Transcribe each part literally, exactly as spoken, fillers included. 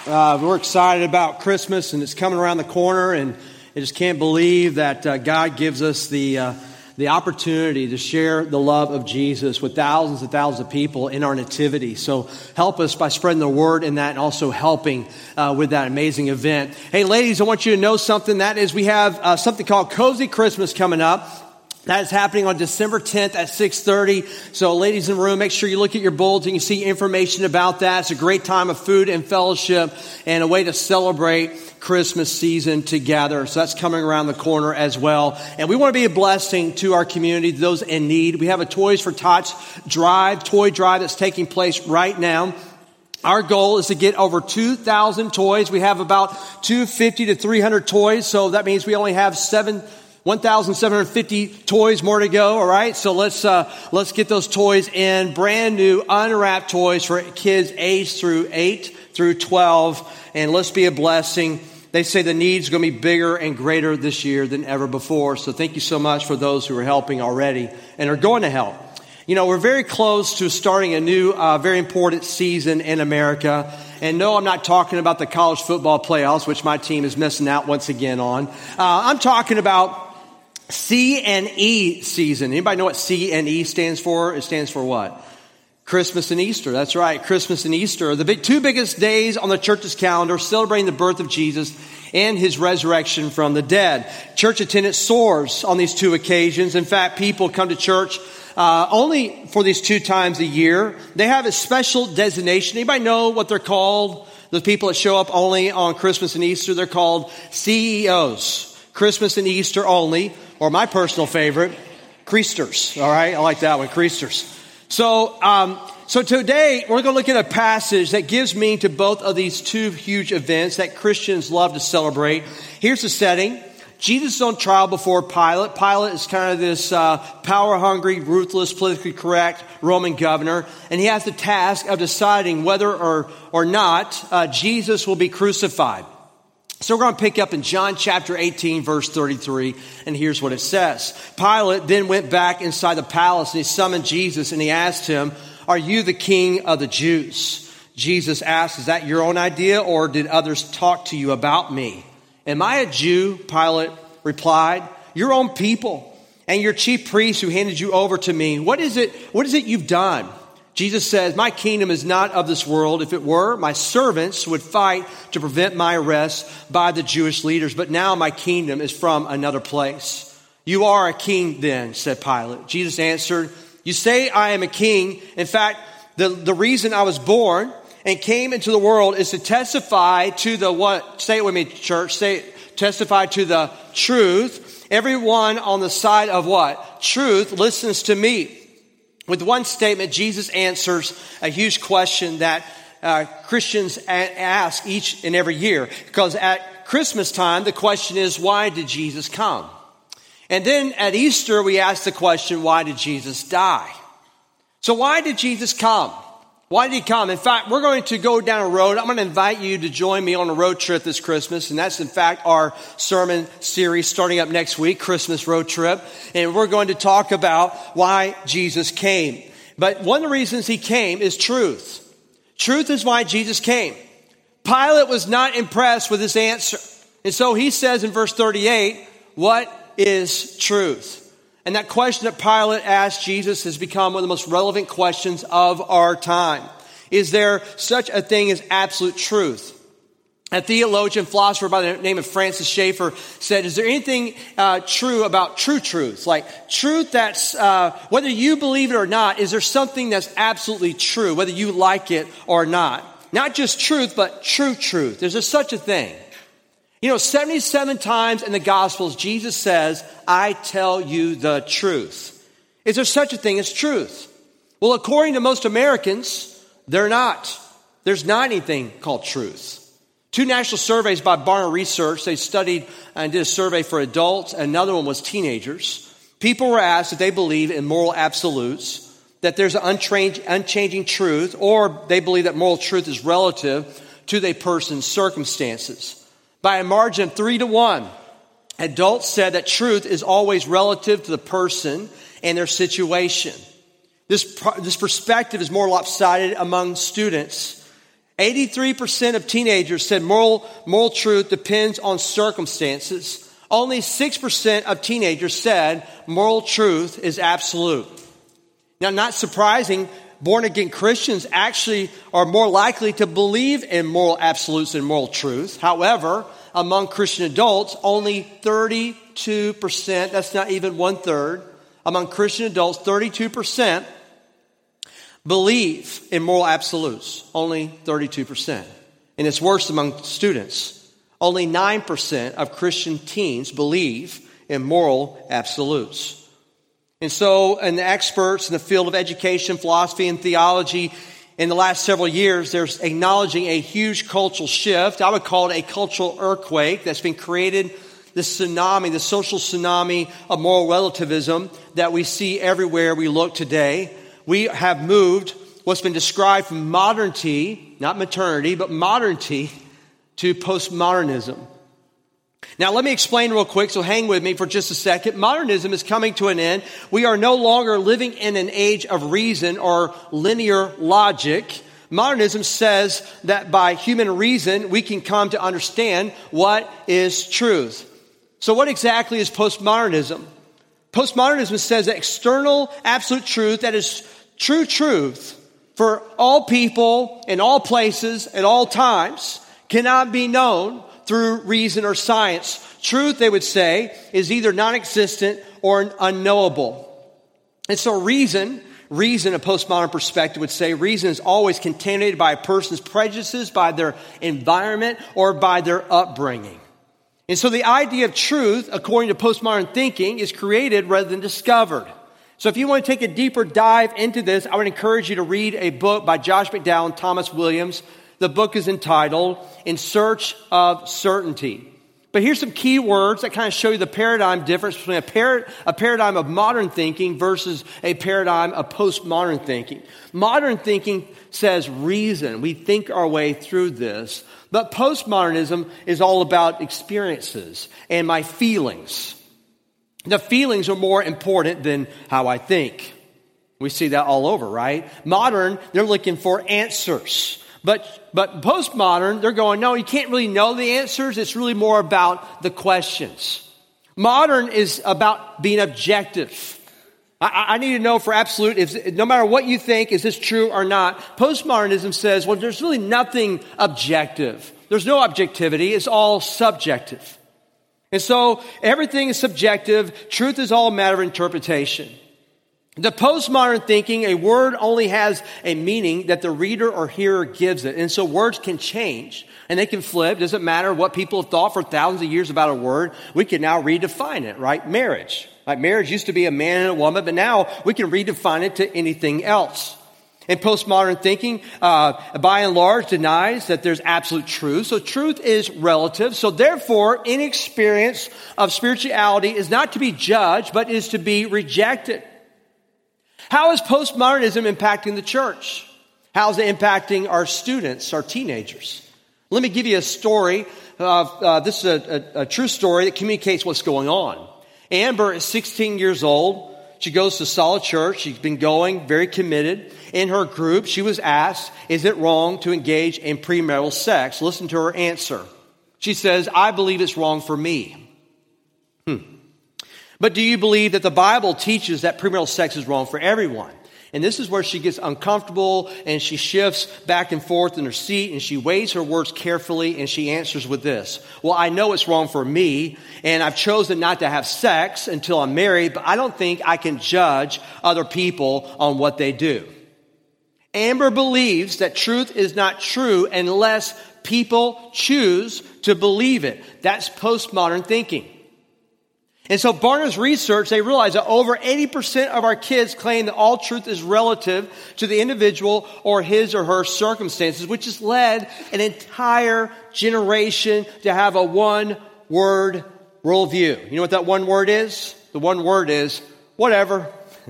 Uh, we're excited about Christmas, and it's coming around the corner, and I just can't believe that uh, God gives us the uh, the opportunity to share the love of Jesus with thousands and thousands of people in our nativity. So help us by spreading the word in that, and also helping uh, with that amazing event. Hey, ladies, I want you to know something. That is, we have uh, something called Cozy Christmas coming up. That is happening on December tenth at six thirty. So ladies in the room, make sure you look at your bulletin. You see information about that. It's a great time of food and fellowship and a way to celebrate Christmas season together. So that's coming around the corner as well. And we want to be a blessing to our community, those in need. We have a Toys for Tots drive, toy drive that's taking place right now. Our goal is to get over two thousand toys. We have about two hundred fifty to three hundred toys. So that means we only have seven one thousand seven hundred fifty toys more to go, all right? So let's uh let's get those toys in. Brand new unwrapped toys for kids aged through eight through twelve. And let's be a blessing. They say the need's going to be bigger and greater this year than ever before. So thank you so much for those who are helping already and are going to help. You know, we're very close to starting a new, uh, very important season in America. And no, I'm not talking about the college football playoffs, which my team is missing out once again on. Uh, I'm talking about C and E season. Anybody know what C and E stands for? It stands for what? Christmas and Easter. That's right. Christmas and Easter are the big, two biggest days on the church's calendar, celebrating the birth of Jesus and his resurrection from the dead. Church attendance soars on these two occasions. In fact, people come to church uh, only for these two times a year. They have a special designation. Anybody know what they're called? The people that show up only on Christmas and Easter, they're called C E Os. Christmas and Easter only, or my personal favorite, Creasters. All right, I like that one, Creasters. So, um, so today we're going to look at a passage that gives meaning to both of these two huge events that Christians love to celebrate. Here's the setting. Jesus is on trial before Pilate. Pilate is kind of this uh, power-hungry, ruthless, politically correct Roman governor, and he has the task of deciding whether or, or not uh, Jesus will be crucified. So we're going to pick up in John chapter eighteen, verse thirty-three, and here's what it says. Pilate then went back inside the palace, and he summoned Jesus, and he asked him, "Are you the king of the Jews?" Jesus asked, "Is that your own idea, or did others talk to you about me?" "Am I a Jew?" Pilate replied. "Your own people and your chief priests who handed you over to me. What is it, what is it you've done?" Jesus says, "My kingdom is not of this world. If it were, my servants would fight to prevent my arrest by the Jewish leaders. But now my kingdom is from another place." "You are a king then," said Pilate. Jesus answered, "You say I am a king. In fact, the, the reason I was born and came into the world is to testify to the what? Say it with me, church. Say it, testify to the truth. Everyone on the side of what? Truth listens to me." With one statement, Jesus answers a huge question that uh, Christians a- ask each and every year. Because at Christmas time, the question is, why did Jesus come? And then at Easter, we ask the question, why did Jesus die? So why did Jesus come? Why did he come? In fact, we're going to go down a road. I'm going to invite you to join me on a road trip this Christmas. And that's, in fact, our sermon series starting up next week, Christmas Road Trip. And we're going to talk about why Jesus came. But one of the reasons he came is truth. Truth is why Jesus came. Pilate was not impressed with his answer. And so he says in verse thirty-eight, "What is truth?" And that question that Pilate asked Jesus has become one of the most relevant questions of our time. Is there such a thing as absolute truth? A theologian, philosopher by the name of Francis Schaeffer said, is there anything uh, true about true truth? Like truth that's, uh, whether you believe it or not, is there something that's absolutely true, whether you like it or not? Not just truth, but true truth. Is there such a thing? You know, seventy-seven times in the Gospels, Jesus says, "I tell you the truth." Is there such a thing as truth? Well, according to most Americans, they're not. There's not anything called truth. Two national surveys by Barna Research, they studied and did a survey for adults. Another one was teenagers. People were asked if they believe in moral absolutes, that there's an unchanging truth, or they believe that moral truth is relative to a person's circumstances. By a margin of three to one, adults said that truth is always relative to the person and their situation. This, this perspective is more lopsided among students. eighty-three percent of teenagers said moral, moral truth depends on circumstances. Only six percent of teenagers said moral truth is absolute. Now, not surprising, born-again Christians actually are more likely to believe in moral absolutes and moral truth. However, among Christian adults, only thirty-two percent, that's not even one-third, among Christian adults, thirty-two percent believe in moral absolutes. Only thirty-two percent. And it's worse among students. Only nine percent of Christian teens believe in moral absolutes. And so, and the experts in the field of education, philosophy, and theology in the last several years, there's acknowledging a huge cultural shift. I would call it a cultural earthquake that's been created, this tsunami, the social tsunami of moral relativism that we see everywhere we look today. We have moved what's been described from modernity, not maternity, but modernity, to postmodernism. Now, let me explain real quick, so hang with me for just a second. Modernism is coming to an end. We are no longer living in an age of reason or linear logic. Modernism says that by human reason, we can come to understand what is truth. So what exactly is postmodernism? Postmodernism says that external absolute truth, that is true truth for all people in all places at all times, cannot be known through reason or science. Truth, they would say, is either non-existent or unknowable. And so reason, reason, a postmodern perspective would say, reason is always contaminated by a person's prejudices, by their environment, or by their upbringing. And so the idea of truth, according to postmodern thinking, is created rather than discovered. So if you want to take a deeper dive into this, I would encourage you to read a book by Josh McDowell and Thomas Williams. The book is entitled In Search of Certainty. But here's some key words that kind of show you the paradigm difference between a, par- a paradigm of modern thinking versus a paradigm of postmodern thinking. Modern thinking says reason. We think our way through this. But postmodernism is all about experiences and my feelings. The feelings are more important than how I think. We see that all over, right? Modern, they're looking for answers. But but postmodern, they're going, no, you can't really know the answers. It's really more about the questions. Modern is about being objective. I, I need to know for absolute, if, no matter what you think, is this true or not? Postmodernism says, well, there's really nothing objective. There's no objectivity. It's all subjective. And so everything is subjective. Truth is all a matter of interpretation. The postmodern thinking, a word only has a meaning that the reader or hearer gives it. And so words can change and they can flip. It doesn't matter what people have thought for thousands of years about a word. We can now redefine it, right? Marriage. Like marriage used to be a man and a woman, but now we can redefine it to anything else. And postmodern thinking, uh, by and large, denies that there's absolute truth. So truth is relative. So therefore, any experience of spirituality is not to be judged, but is to be rejected. How is postmodernism impacting the church? How is it impacting our students, our teenagers? Let me give you a story. Uh, uh, this is a, a, a true story that communicates what's going on. Amber is sixteen years old. She goes to Solid Church. She's been going, very committed. In her group, she was asked, is it wrong to engage in premarital sex? Listen to her answer. She says, I believe it's wrong for me. Hmm. But do you believe that the Bible teaches that premarital sex is wrong for everyone? And this is where she gets uncomfortable and she shifts back and forth in her seat and she weighs her words carefully and she answers with this. Well, I know it's wrong for me and I've chosen not to have sex until I'm married, but I don't think I can judge other people on what they do. Amber believes that truth is not true unless people choose to believe it. That's postmodern thinking. And so Barna's research, they realized that over eighty percent of our kids claim that all truth is relative to the individual or his or her circumstances, which has led an entire generation to have a one-word worldview. You know what that one word is? The one word is whatever.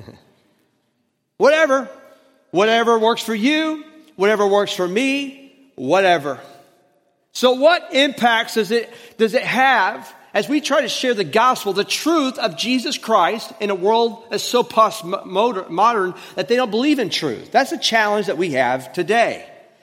Whatever. Whatever works for you, whatever works for me, whatever. So what impacts does it, does it have as we try to share the gospel, the truth of Jesus Christ in a world that's so postmodern that they don't believe in truth? That's a challenge that we have today.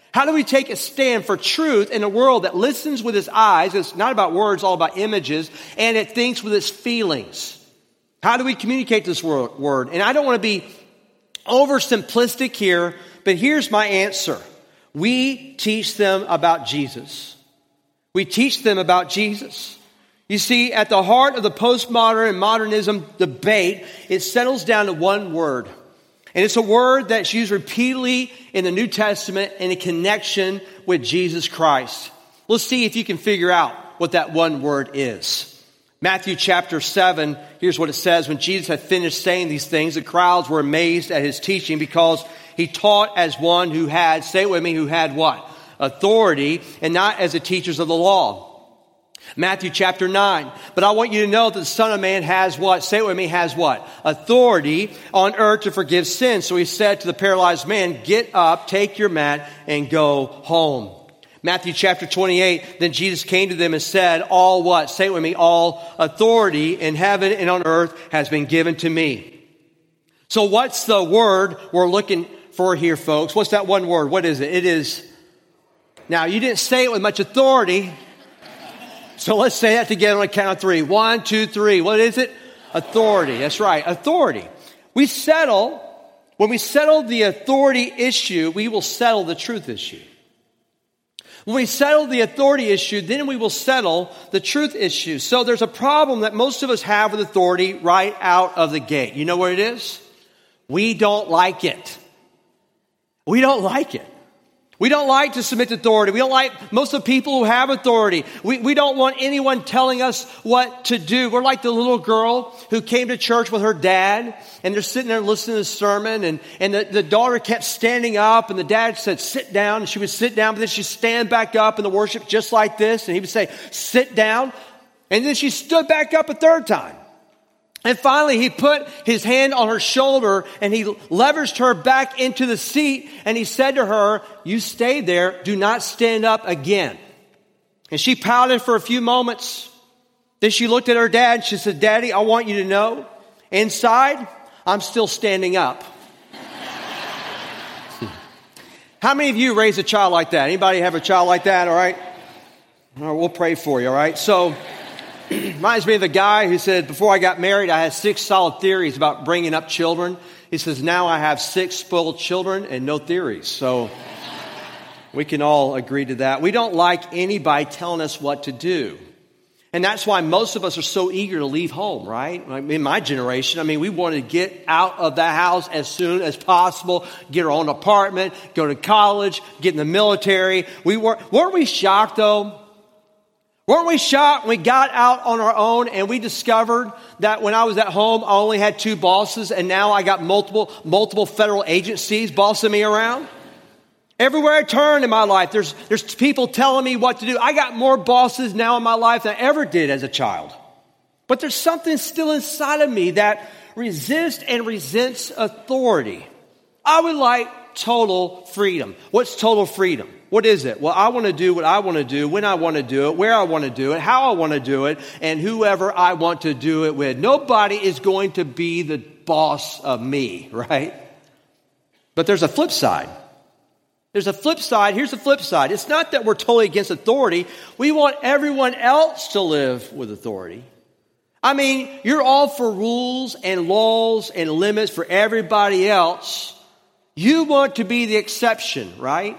How do we take a stand for truth in a world that listens with its eyes? It's not about words, all about images, and it thinks with its feelings. How do we communicate this word? And I don't want to be oversimplistic here, but here's my answer. We teach them about Jesus. We teach them about Jesus. You see, at the heart of the postmodern and modernism debate, it settles down to one word. And it's a word that's used repeatedly in the New Testament in a connection with Jesus Christ. Let's see if you can figure out what that one word is. Matthew chapter seven, here's what it says. When Jesus had finished saying these things, the crowds were amazed at his teaching because he taught as one who had, say it with me, who had what? Authority, and not as the teachers of the law. Matthew chapter nine. But I want you to know that the Son of Man has what? Say it with me, has what? Authority on earth to forgive sins. So he said to the paralyzed man, get up, take your mat, and go home. Matthew chapter twenty-eight, then Jesus came to them and said, all what? Say it with me, all authority in heaven and on earth has been given to me. So what's the word we're looking for here, folks? What's that one word? What is it? It is, now you didn't say it with much authority. So let's say that together on a count of three. One, two, three. What is it? Authority. That's right. Authority. We settle, when we settle the authority issue, we will settle the truth issue. When we settle the authority issue, then we will settle the truth issue. So there's a problem that most of us have with authority right out of the gate. You know what it is? We don't like it. We don't like it. We don't like to submit to authority. We don't like most of the people who have authority. We, we don't want anyone telling us what to do. We're like the little girl who came to church with her dad, and they're sitting there listening to the sermon, and, and the, the daughter kept standing up, and the dad said, sit down, and she would sit down, but then she'd stand back up in the worship just like this, and he would say, sit down, and then she stood back up a third time. And finally, he put his hand on her shoulder and he leveraged her back into the seat. And he said to her, you stay there. Do not stand up again. And she pouted for a few moments. Then she looked at her dad and she said, Daddy, I want you to know, inside, I'm still standing up. How many of you raised a child like that? Anybody have a child like that? All right. All right, we'll pray for you. All right. So, reminds me of the guy who said, before I got married, I had six solid theories about bringing up children. He says, now I have six spoiled children and no theories. So we can all agree to that. We don't like anybody telling us what to do. And that's why most of us are so eager to leave home, right? In my generation, I mean, we wanted to get out of the house as soon as possible, get our own apartment, go to college, get in the military. We weren't, weren't we shocked, though? Weren't we shocked when we got out on our own and we discovered that when I was at home, I only had two bosses, and now I got multiple, multiple federal agencies bossing me around? Everywhere I turn in my life, there's, there's people telling me what to do. I got more bosses now in my life than I ever did as a child. But there's something still inside of me that resists and resents authority. I would like total freedom. What's total freedom? What is it? Well, I want to do what I want to do, when I want to do it, where I want to do it, how I want to do it, and whoever I want to do it with. Nobody is going to be the boss of me, right? But there's a flip side. There's a flip side. Here's the flip side. It's not that we're totally against authority. We want everyone else to live with authority. I mean, you're all for rules and laws and limits for everybody else. You want to be the exception, right?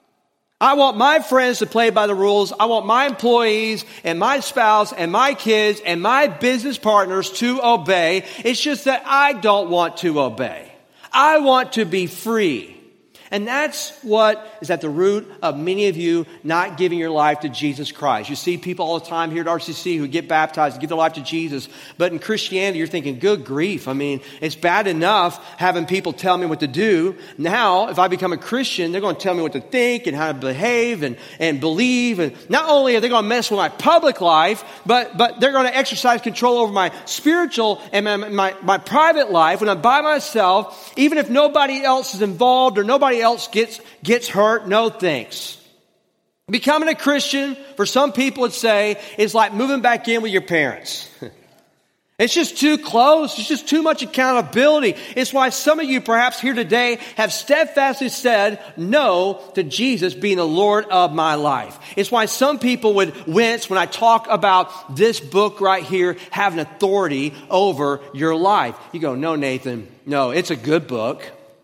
I want my friends to play by the rules. I want my employees and my spouse and my kids and my business partners to obey. It's just that I don't want to obey. I want to be free. And that's what is at the root of many of you not giving your life to Jesus Christ. You see people all the time here at R C C who get baptized and give their life to Jesus. But in Christianity, you're thinking, good grief. I mean, it's bad enough having people tell me what to do. Now, if I become a Christian, they're going to tell me what to think and how to behave and, and believe. And not only are they going to mess with my public life, but, but they're going to exercise control over my spiritual and my, my, my private life when I'm by myself, even if nobody else is involved or nobody else gets gets hurt. No thanks. Becoming a Christian, for some people would say, is like moving back in with your parents. It's just too close. It's just too much accountability. It's why some of you perhaps here today have steadfastly said no to Jesus being the Lord of my life. It's why some people would wince when I talk about this book right here having authority over your life. You go, no, Nathan, no, it's a good book.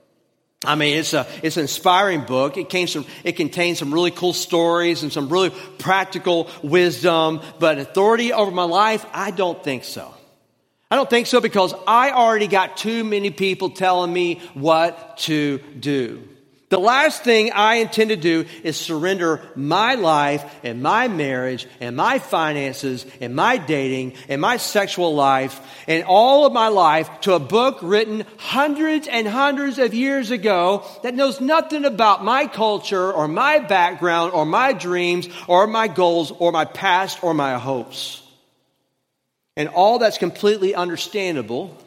I mean, it's a it's an inspiring book. It contains some it contains some really cool stories and some really practical wisdom. But authority over my life, I don't think so. I don't think so because I already got too many people telling me what to do. The last thing I intend to do is surrender my life and my marriage and my finances and my dating and my sexual life and all of my life to a book written hundreds and hundreds of years ago that knows nothing about my culture or my background or my dreams or my goals or my past or my hopes. And all that's completely understandable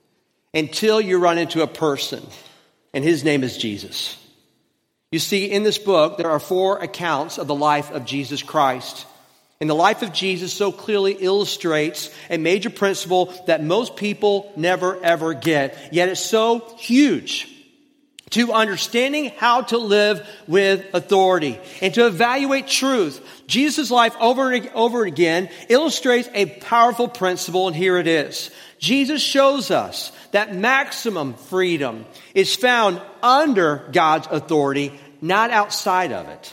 until you run into a person, and his name is Jesus. You see, in this book, there are four accounts of the life of Jesus Christ. And the life of Jesus so clearly illustrates a major principle that most people never, ever get. Yet it's so huge to understanding how to live with authority and to evaluate truth. Jesus' life over and over again illustrates a powerful principle, and here it is. Jesus shows us that maximum freedom is found under God's authority, not outside of it.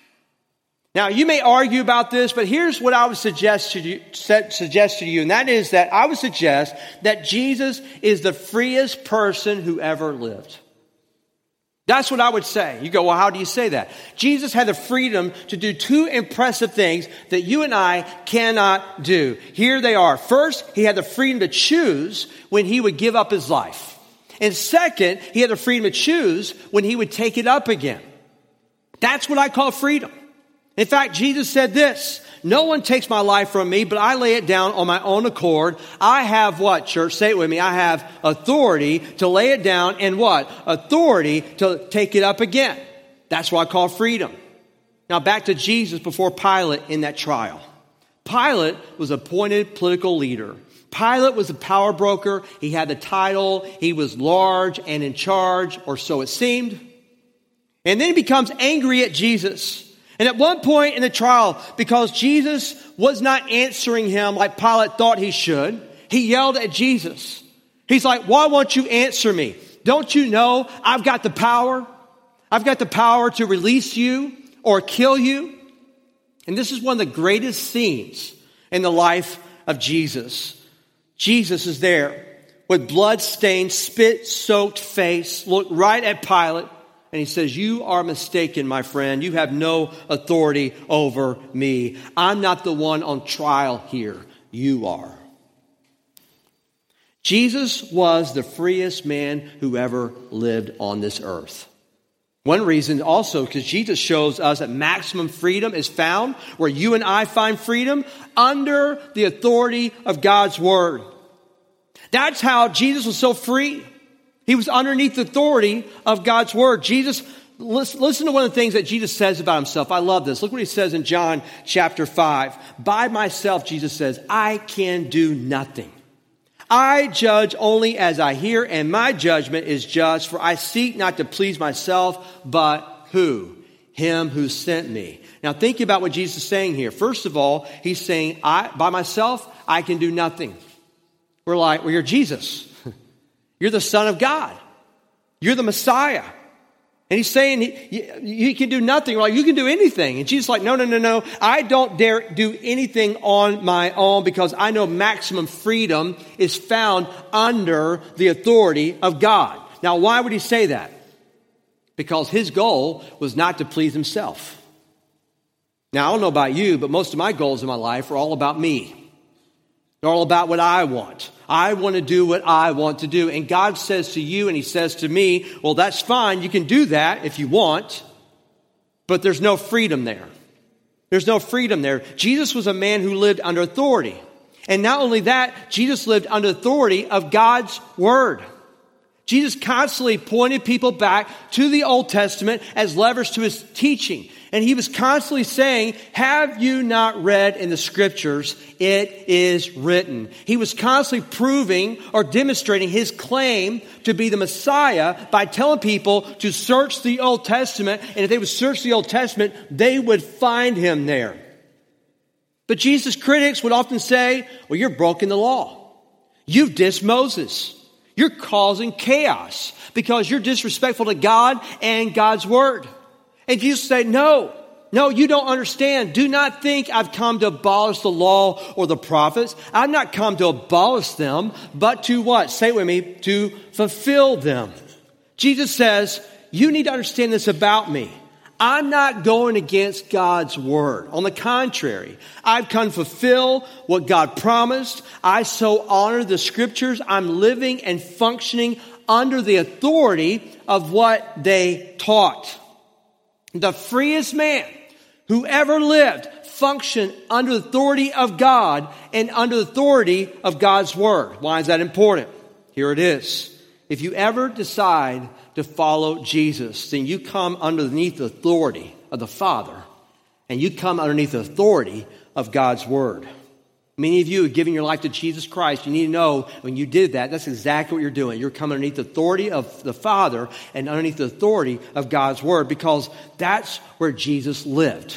Now, you may argue about this, but here's what I would suggest to you, suggest to you, and that is that I would suggest that Jesus is the freest person who ever lived. That's what I would say. You go, well, how do you say that? Jesus had the freedom to do two impressive things that you and I cannot do. Here they are. First, he had the freedom to choose when he would give up his life. And second, he had the freedom to choose when he would take it up again. That's what I call freedom. In fact, Jesus said this, no one takes my life from me, but I lay it down on my own accord. I have what, church? Say it with me. I have authority to lay it down and what? Authority to take it up again. That's what I call freedom. Now back to Jesus before Pilate in that trial. Pilate was an appointed political leader. Pilate was a power broker. He had the title. He was large and in charge, or so it seemed. And then he becomes angry at Jesus. And at one point in the trial, because Jesus was not answering him like Pilate thought he should, he yelled at Jesus. He's like, why won't you answer me? Don't you know I've got the power? I've got the power to release you or kill you. And this is one of the greatest scenes in the life of Jesus. Jesus is there with blood-stained, spit-soaked face, looked right at Pilate. And he says, you are mistaken, my friend. You have no authority over me. I'm not the one on trial here. You are. Jesus was the freest man who ever lived on this earth. One reason also because Jesus shows us that maximum freedom is found where you and I find freedom under the authority of God's word. That's how Jesus was so free. He was underneath the authority of God's word. Jesus, listen, listen to one of the things that Jesus says about himself. I love this. Look what he says in John chapter five. By myself, Jesus says, I can do nothing. I judge only as I hear, and my judgment is just, for I seek not to please myself, but who? Him who sent me. Now think about what Jesus is saying here. First of all, he's saying, I, by myself, I can do nothing. We're like, well, you're Jesus. You're the Son of God. You're the Messiah. And he's saying he, he can do nothing. We're like, you can do anything. And Jesus is like, no, no, no, no. I don't dare do anything on my own because I know maximum freedom is found under the authority of God. Now, why would he say that? Because his goal was not to please himself. Now, I don't know about you, but most of my goals in my life are all about me. They're all about what I want. I want to do what I want to do. And God says to you and he says to me, well, that's fine. You can do that if you want. But there's no freedom there. There's no freedom there. Jesus was a man who lived under authority. And not only that, Jesus lived under authority of God's word. Jesus constantly pointed people back to the Old Testament as levers to his teaching. And he was constantly saying, have you not read in the scriptures, it is written. He was constantly proving or demonstrating his claim to be the Messiah by telling people to search the Old Testament. And if they would search the Old Testament, they would find him there. But Jesus' critics would often say, well, you're broken the law. You've dissed Moses. You're causing chaos because you're disrespectful to God and God's word. And Jesus said, no, no, you don't understand. Do not think I've come to abolish the law or the prophets. I've not come to abolish them, but to what? Say it with me, to fulfill them. Jesus says, you need to understand this about me. I'm not going against God's word. On the contrary, I've come to fulfill what God promised. I so honor the scriptures. I'm living and functioning under the authority of what they taught. The freest man who ever lived functioned under the authority of God and under the authority of God's word. Why is that important? Here it is. If you ever decide to follow Jesus, then you come underneath the authority of the Father, and you come underneath the authority of God's word. Many of you have given your life to Jesus Christ. You need to know when you did that, that's exactly what you're doing. You're coming underneath the authority of the Father and underneath the authority of God's word, because that's where Jesus lived.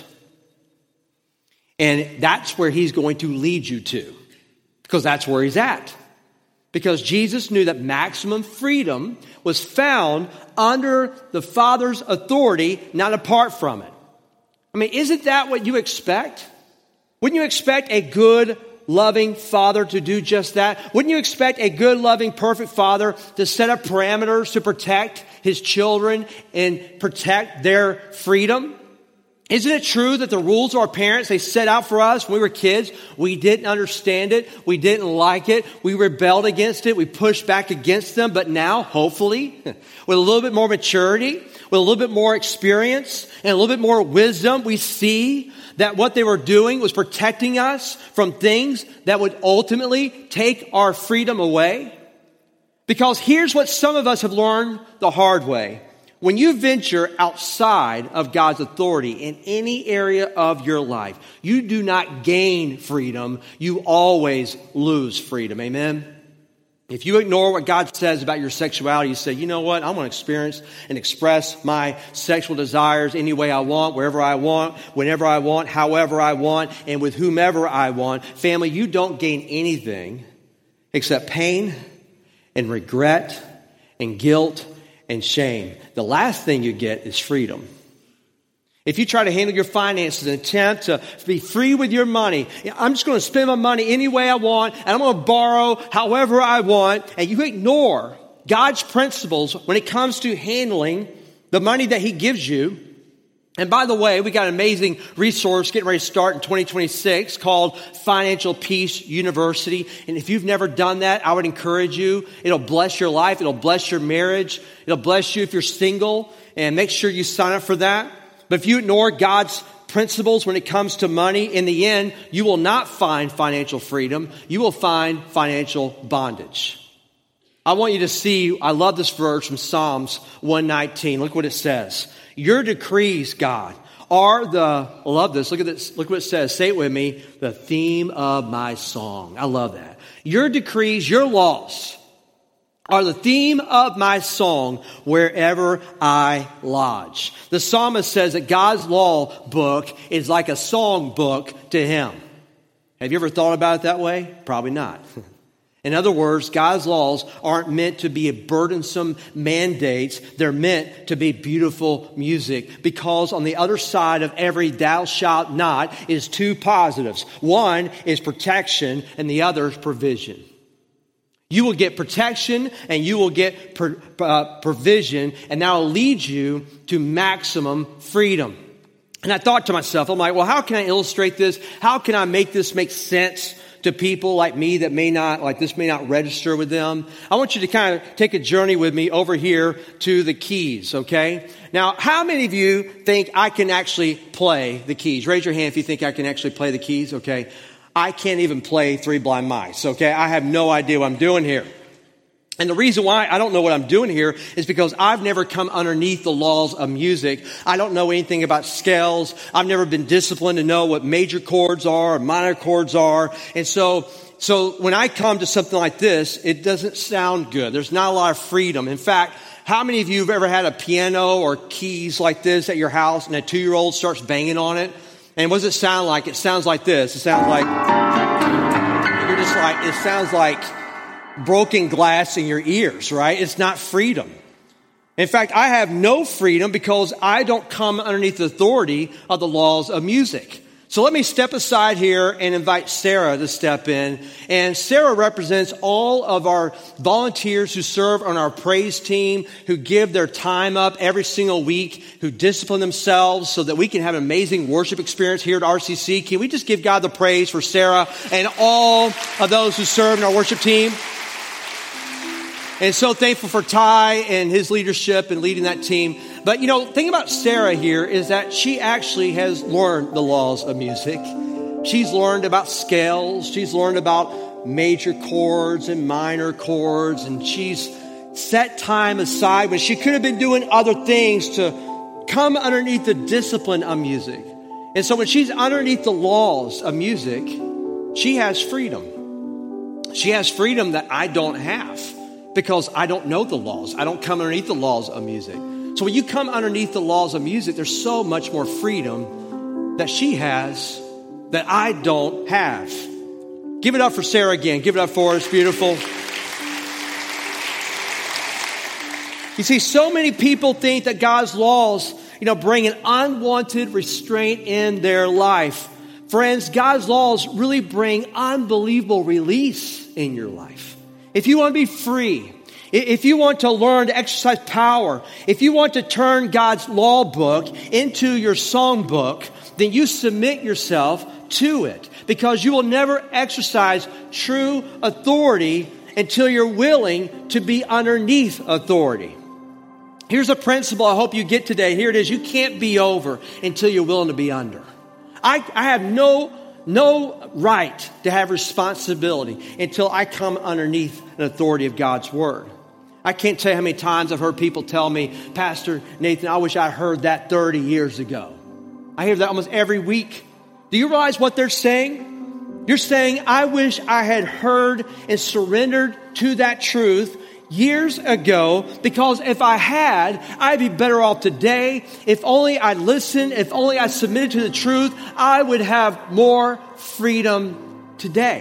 And that's where he's going to lead you to, because that's where he's at. Because Jesus knew that maximum freedom was found under the Father's authority, not apart from it. I mean, isn't that what you expect? Wouldn't you expect a good, loving father to do just that? Wouldn't you expect a good, loving, perfect father to set up parameters to protect his children and protect their freedom? Isn't it true that the rules of our parents, they set out for us when we were kids, we didn't understand it, we didn't like it, we rebelled against it, we pushed back against them, but now, hopefully, with a little bit more maturity, with a little bit more experience, and a little bit more wisdom, we see that what they were doing was protecting us from things that would ultimately take our freedom away. Because here's what some of us have learned the hard way. When you venture outside of God's authority in any area of your life, you do not gain freedom. You always lose freedom. Amen? If you ignore what God says about your sexuality, you say, you know what? I'm going to experience and express my sexual desires any way I want, wherever I want, whenever I want, however I want, and with whomever I want. Family, you don't gain anything except pain and regret and guilt and shame. The last thing you get is freedom. If you try to handle your finances and attempt to be free with your money, I'm just going to spend my money any way I want, and I'm going to borrow however I want, and you ignore God's principles when it comes to handling the money that he gives you. And by the way, we got an amazing resource getting ready to start in twenty twenty-six called Financial Peace University. And if you've never done that, I would encourage you. It'll bless your life. It'll bless your marriage. It'll bless you if you're single. And make sure you sign up for that. But if you ignore God's principles when it comes to money, in the end, you will not find financial freedom. You will find financial bondage. I want you to see, I love this verse from Psalms one nineteen. Look what it says. Your decrees, God, are the, I love this, look at this, look what it says, say it with me, the theme of my song. I love that. Your decrees, your laws are the theme of my song wherever I lodge. The psalmist says that God's law book is like a song book to him. Have you ever thought about it that way? Probably not. In other words, God's laws aren't meant to be burdensome mandates. They're meant to be beautiful music, because on the other side of every thou shalt not is two positives. One is protection and the other is provision. You will get protection and you will get pro, uh, provision, and that will lead you to maximum freedom. And I thought to myself, I'm like, well, how can I illustrate this? How can I make this make sense to people like me that may not, like this may not register with them? I want you to kind of take a journey with me over here to the keys, okay? Now, how many of you think I can actually play the keys? Raise your hand if you think I can actually play the keys, okay? I can't even play Three Blind Mice, okay? I have no idea what I'm doing here. And the reason why I don't know what I'm doing here is because I've never come underneath the laws of music. I don't know anything about scales. I've never been disciplined to know what major chords are, or minor chords are. And so, so when I come to something like this, it doesn't sound good. There's not a lot of freedom. In fact, how many of you have ever had a piano or keys like this at your house and a two-year-old starts banging on it? And what does it sound like? It sounds like this. It sounds like, you're just like, it sounds like broken glass in your ears, right? It's not freedom. In fact, I have no freedom because I don't come underneath the authority of the laws of music. So let me step aside here and invite Sarah to step in. And Sarah represents all of our volunteers who serve on our praise team, who give their time up every single week, who discipline themselves so that we can have an amazing worship experience here at R C C. Can we just give God the praise for Sarah and all of those who serve in our worship team? And so thankful for Ty and his leadership and leading that team. But, you know, the thing about Sarah here is that she actually has learned the laws of music. She's learned about scales. She's learned about major chords and minor chords. And she's set time aside when she could have been doing other things to come underneath the discipline of music. And so when she's underneath the laws of music, she has freedom. She has freedom that I don't have, because I don't know the laws. I don't come underneath the laws of music. So when you come underneath the laws of music, there's so much more freedom that she has that I don't have. Give it up for Sarah again. Give it up for her. It's beautiful. You see, so many people think that God's laws, you know, bring an unwanted restraint in their life. Friends, God's laws really bring unbelievable release in your life. If you want to be free, if you want to learn to exercise power, if you want to turn God's law book into your song book, then you submit yourself to it, because you will never exercise true authority until you're willing to be underneath authority. Here's a principle I hope you get today. Here it is. You can't be over until you're willing to be under. I, I have no No right to have responsibility until I come underneath an authority of God's word. I can't tell you how many times I've heard people tell me, Pastor Nathan, I wish I heard that thirty years ago. I hear that almost every week. Do you realize what they're saying? You're saying, I wish I had heard and surrendered to that truth years ago, because if I had, I'd be better off today. If only I listened, if only I submitted to the truth, I would have more freedom today.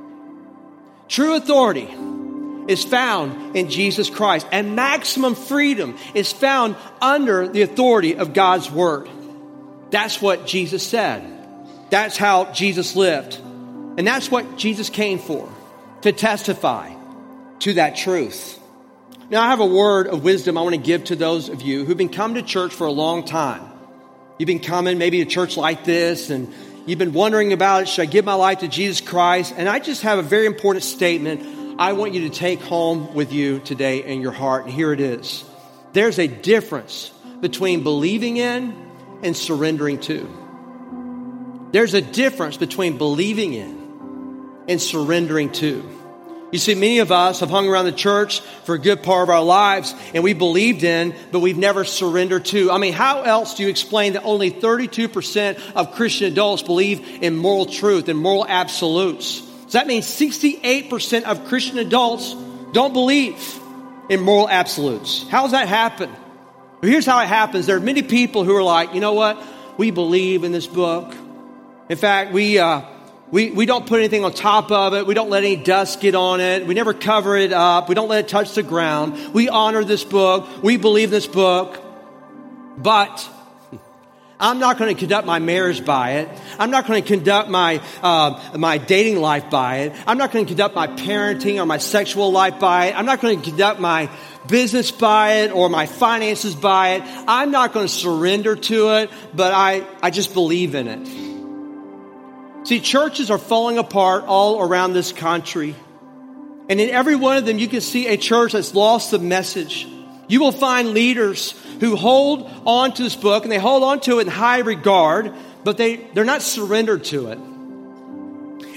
True authority is found in Jesus Christ, and maximum freedom is found under the authority of God's word. That's what Jesus said. That's how Jesus lived. And that's what Jesus came for, to testify to that truth. Now, I have a word of wisdom I want to give to those of you who've been coming to church for a long time. You've been coming maybe to church like this, and you've been wondering about it. Should I give my life to Jesus Christ? And I just have a very important statement I want you to take home with you today in your heart. And here it is. There's a difference between believing in and surrendering to. There's a difference between believing in and surrendering to. You see, many of us have hung around the church for a good part of our lives, and we believed in, but we've never surrendered to. I mean, how else do you explain that only thirty-two percent of Christian adults believe in moral truth and moral absolutes? Does that mean sixty-eight percent of Christian adults don't believe in moral absolutes? How does that happen? Well, here's how it happens. There are many people who are like, you know what? We believe in this book. In fact, we... Uh, We we don't put anything on top of it. We don't let any dust get on it. We never cover it up. We don't let it touch the ground. We honor this book. We believe this book. But I'm not going to conduct my marriage by it. I'm not going to conduct my uh, my dating life by it. I'm not going to conduct my parenting or my sexual life by it. I'm not going to conduct my business by it or my finances by it. I'm not going to surrender to it, but I, I just believe in it. See, churches are falling apart all around this country. And in every one of them, you can see a church that's lost the message. You will find leaders who hold on to this book, and they hold on to it in high regard, but they, they're not surrendered to it.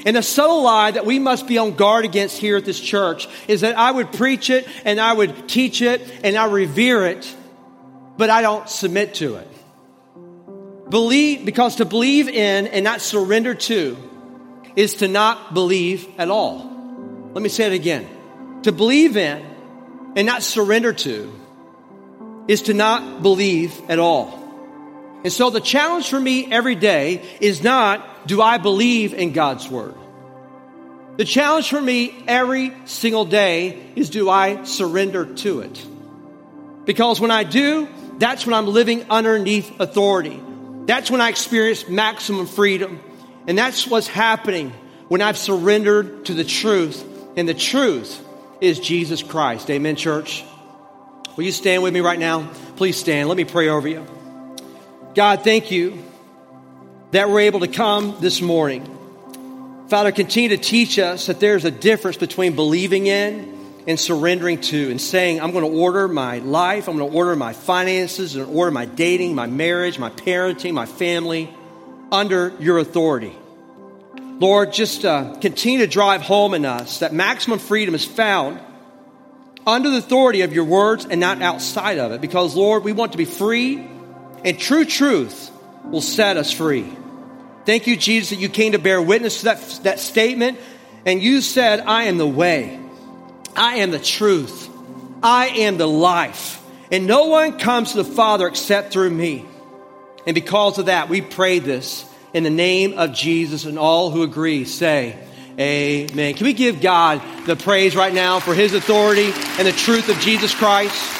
And the subtle lie that we must be on guard against here at this church is that I would preach it and I would teach it and I revere it, but I don't submit to it. Believe, because to believe in and not surrender to is to not believe at all. Let me say it again. To believe in and not surrender to is to not believe at all. And so the challenge for me every day is not, do I believe in God's word? The challenge for me every single day is, do I surrender to it? Because when I do, that's when I'm living underneath authority. That's when I experience maximum freedom. And that's what's happening when I've surrendered to the truth. And the truth is Jesus Christ. Amen, church? Will you stand with me right now? Please stand. Let me pray over you. God, thank you that we're able to come this morning. Father, continue to teach us that there's a difference between believing in and surrendering to, and saying, I'm going to order my life, I'm going to order my finances, I'm going to order my dating, my marriage, my parenting, my family under your authority. Lord, just uh, continue to drive home in us that maximum freedom is found under the authority of your words and not outside of it. Because, Lord, we want to be free, and true truth will set us free. Thank you, Jesus, that you came to bear witness to that, that statement. And you said, I am the way. I am the truth. I am the life. And no one comes to the Father except through me. And because of that, we pray this in the name of Jesus. And all who agree say, amen. Can we give God the praise right now for his authority and the truth of Jesus Christ?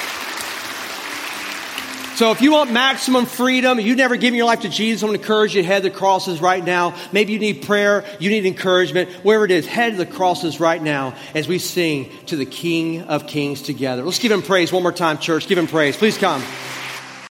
So if you want maximum freedom, you've never given your life to Jesus, I want to encourage you to head to the crosses right now. Maybe you need prayer, you need encouragement. Wherever it is, head to the crosses right now as we sing to the King of Kings together. Let's give him praise one more time, church. Give him praise. Please come.